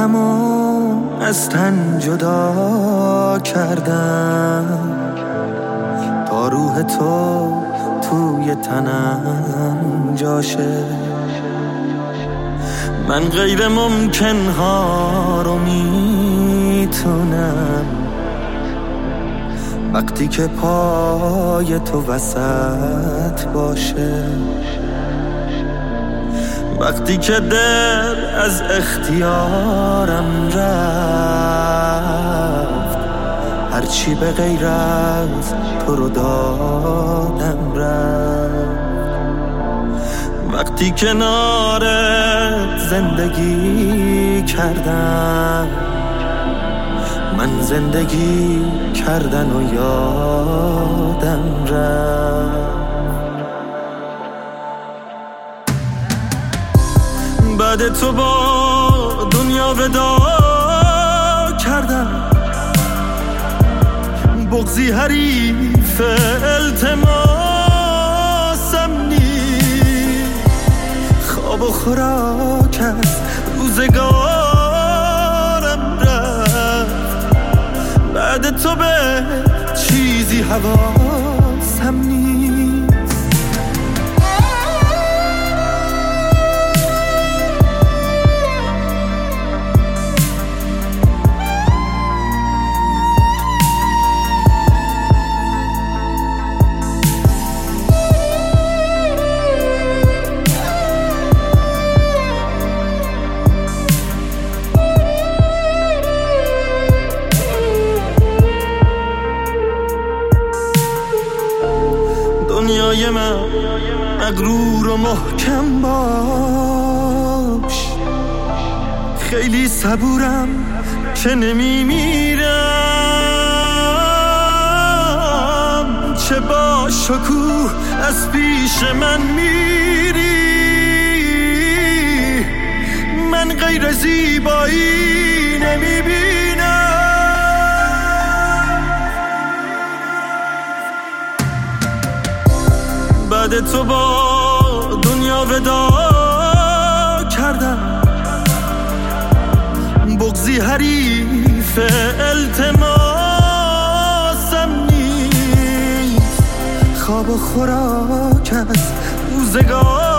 روحمو از تن جدا کردم تا روح تو توی تنم جاشه. من غیر ممکن ها رو میتونم وقتی که پای تو وسط باشه، وقتی که دل از اختیارم رفت، هرچی به غیر از تو رو دادم رفت، وقتی کنارت زندگی کردم، من زندگی کردن و یادم رفت. بعد تو با دنیا ودا کردم، بغضی حریف التماسم نیست، خواب و خوراک از روزگارم رفت، بعد تو به چیزی حواسم نیست. دنیای من مغرور و محکم باش، خیلی صبورم که نمیمیرم، چه با شکوه از پیش من میری، من غیر زیبایی نمیبینم. بعد تو با دنیا ودا کردم، بغضی حریف التماسم نیست، خواب و خوراک از روزگار